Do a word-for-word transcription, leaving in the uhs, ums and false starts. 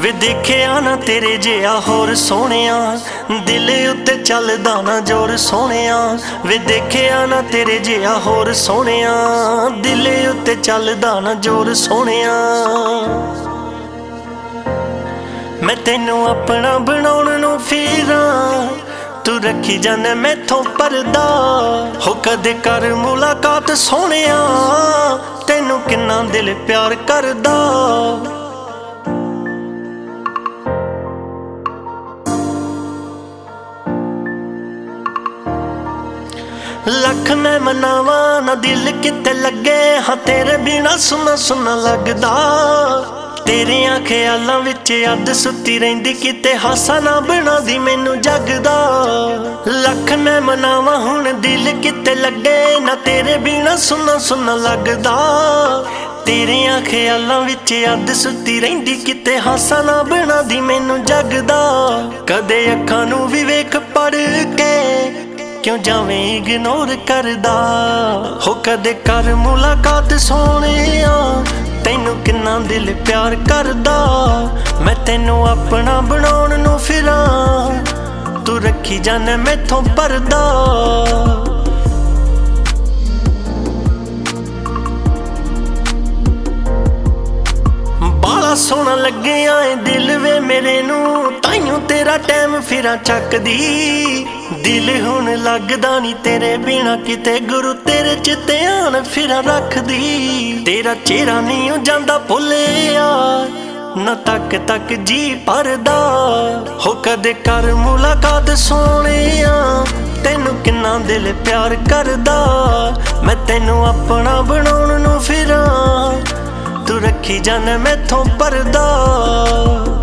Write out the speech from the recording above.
वे देखिया ना तेरे जिहा होर सोहणिया, दिल उत्ते चलदा ना जोर सोहणिया। वे देखिया ना तेरे जिहा होर सोहणिया, दिल उत्ते चलदा ना जोर सोहणिया। मैं तैनू अपना बनाउण नूं फिरां, तू रखी जाने मैथों परदा। हो कदे कर मुलाकात सोहणिया, तैनू किन्ना दिल प्यार करदा। लख मैं मनावा ना दिल किते लगे, हाँ तेरे बिना सुना सुना लगदा। तेरियां ख्यालां विच अध सुती रहिंदी, किते हासा ना बना दी मैनू जगदा। लख मैं मनावा हुण दिल किते लगे, ना तेरे बिना सुना सुना लगदा। तेरियां ख्यालां विच अध सुती रहिंदी, किते हासा ना बना दी मैनू जगदा। कदे अखां नूं भी वेख पढ़ के क्यों जावें इग्नोर करदा। हो कदे कर मुलाकात सोहणिया, तैनू किन्ना दिल प्यार करदा। मैं तैनू अपना बनाउण नूं फिरां, तू रखी जाने मैथों परदा। बाला सोहना लग्गिया ऐ दिल वे मेरे नूं, ताइयों तेरा टाइम फिरां चकदी। दिल हुण लगदा नी तेरे बिना किते, गुरु तेरे च ध्यान फिरां रखदी। तेरा चेहरा नहीं जांदा भुल्लिया, ना तक तक जी भरदा। हो कदे कर मुलाकात सोहणिया, तैनू किन्ना दिल प्यार करदा। मैं तैनू अपना बनाउण नूं फिरां, तू रखी जाने मैथों परदा।